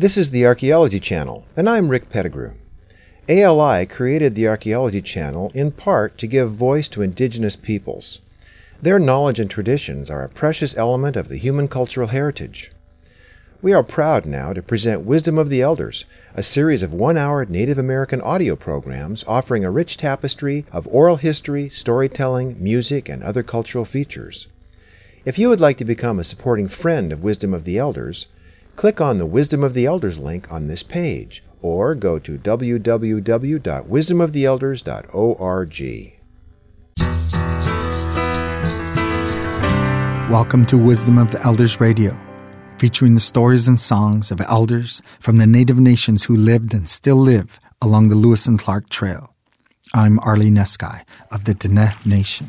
This is the Archaeology Channel, and I'm Rick Pettigrew. ALI created the Archaeology Channel in part to give voice to indigenous peoples. Their knowledge and traditions are a precious element of the human cultural heritage. We are proud now to present Wisdom of the Elders, a series of one-hour Native American audio programs offering a rich tapestry of oral history, storytelling, music, and other cultural features. If you would like to become a supporting friend of Wisdom of the Elders, click on the Wisdom of the Elders link on this page, or go to www.wisdomoftheelders.org. Welcome to Wisdom of the Elders Radio, featuring the stories and songs of elders from the Native nations who lived and still live along the Lewis and Clark Trail. I'm Arlie Neskai of the Dene Nation.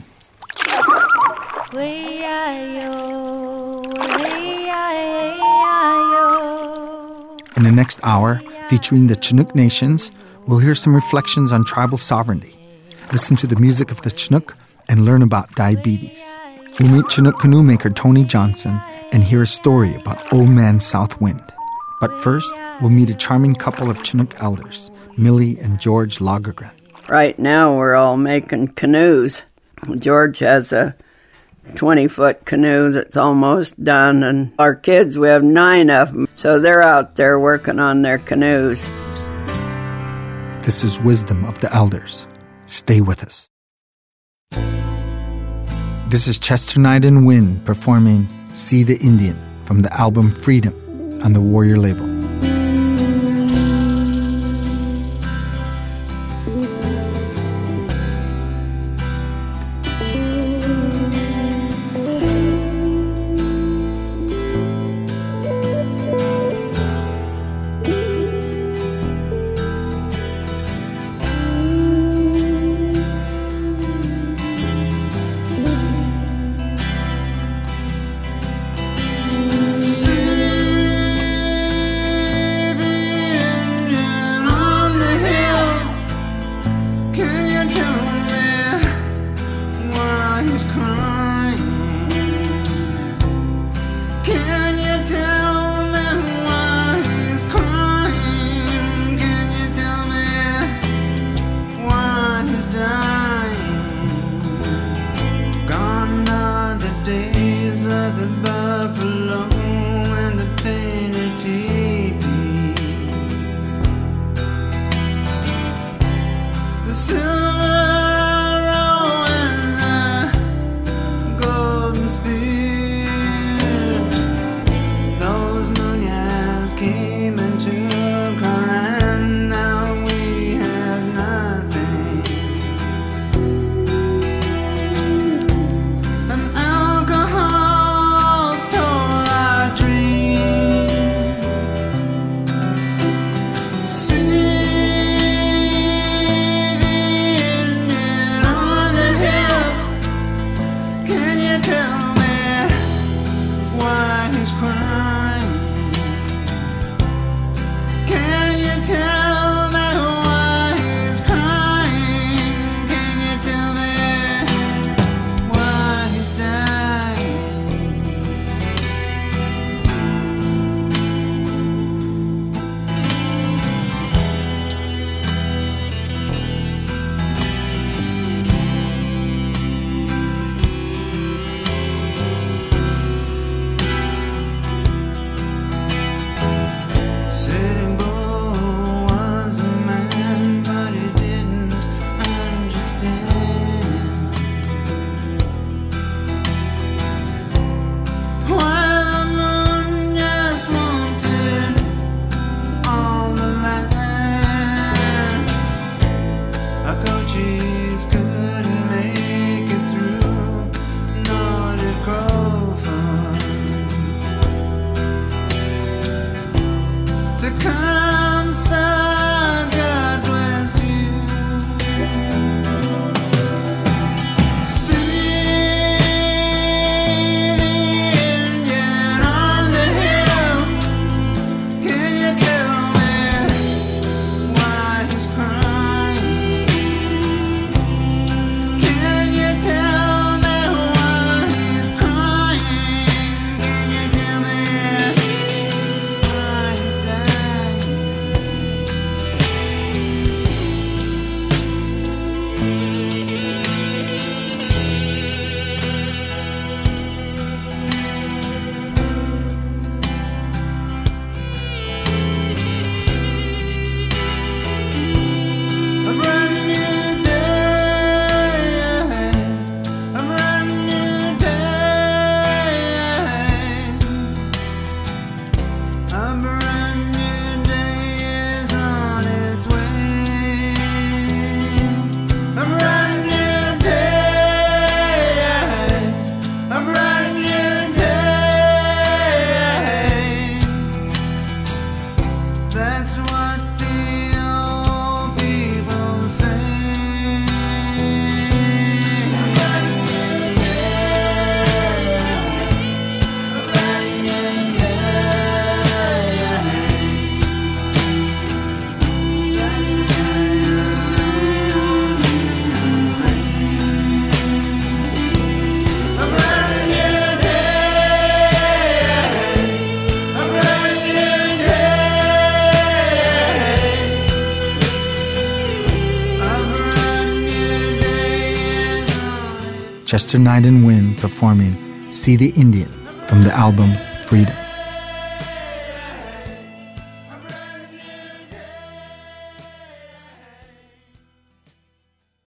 In the next hour, featuring the Chinook Nations, we'll hear some reflections on tribal sovereignty, listen to the music of the Chinook, and learn about diabetes. We'll meet Chinook canoe maker Tony Johnson and hear a story about Old Man Southwind. But first, we'll meet a charming couple of Chinook elders, Millie and George Lagergren. Right now, we're all making canoes. George has a 20-foot canoe that's almost done, and our kids, we have 9 of them, so they're out there working on their canoes. This is Wisdom of the Elders. Stay with us. This is Chester Knight and Wind performing See the Indian from the album Freedom on the Warrior label. To come Chester Knight and Wynn performing See the Indian from the album Freedom.